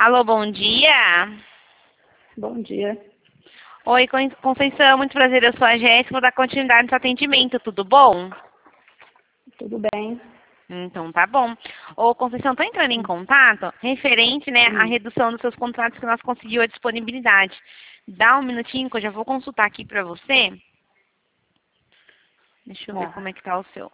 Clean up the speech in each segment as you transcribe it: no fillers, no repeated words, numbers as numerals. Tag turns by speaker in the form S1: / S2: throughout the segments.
S1: Alô, bom dia.
S2: Bom dia.
S1: Oi, Conceição, muito prazer. Eu sou a Jéssica, vou dar continuidade no seu atendimento, tudo bom?
S2: Tudo bem?
S1: Então, tá bom. Ô, Conceição, tô entrando em contato referente, né, à
S2: Hum.
S1: redução dos seus contratos que nós conseguimos a disponibilidade. Dá um minutinho que eu já vou consultar aqui pra você. Deixa eu ver
S2: Tá.
S1: como é que tá o seu.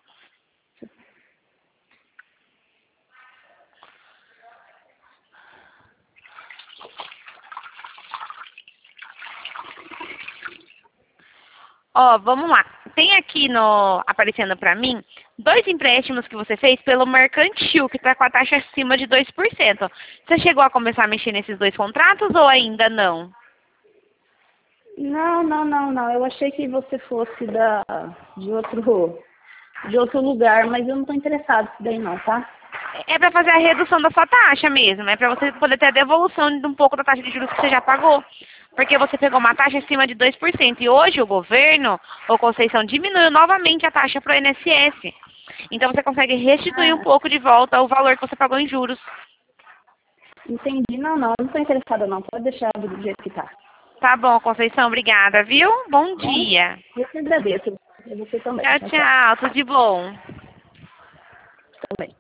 S1: Ó, vamos lá. Tem aqui aparecendo para mim 2 empréstimos que você fez pelo Mercantil, que está com a taxa acima de 2%. Você chegou a começar a mexer nesses 2 contratos ou ainda não?
S2: Não. Eu achei que você fosse de outro lugar, mas eu não estou interessado nisso daí não, tá?
S1: É para fazer a redução da sua taxa mesmo. É para você poder ter a devolução de um pouco da taxa de juros que você já pagou. Porque você pegou uma taxa acima de 2%. E hoje o governo, ou Conceição, diminuiu novamente a taxa para o INSS. Então você consegue restituir um
S2: Ah,
S1: pouco de volta o valor que você pagou em juros.
S2: entendi. Não estou interessada não. Pode deixar do jeito que tá.
S1: Tá bom, Conceição, obrigada, viu? Bom
S2: Tá bom?
S1: dia.
S2: Eu que agradeço. E você também.
S1: Tchau,
S2: Tchau, tchau.
S1: tchau, tudo de bom.
S2: Também.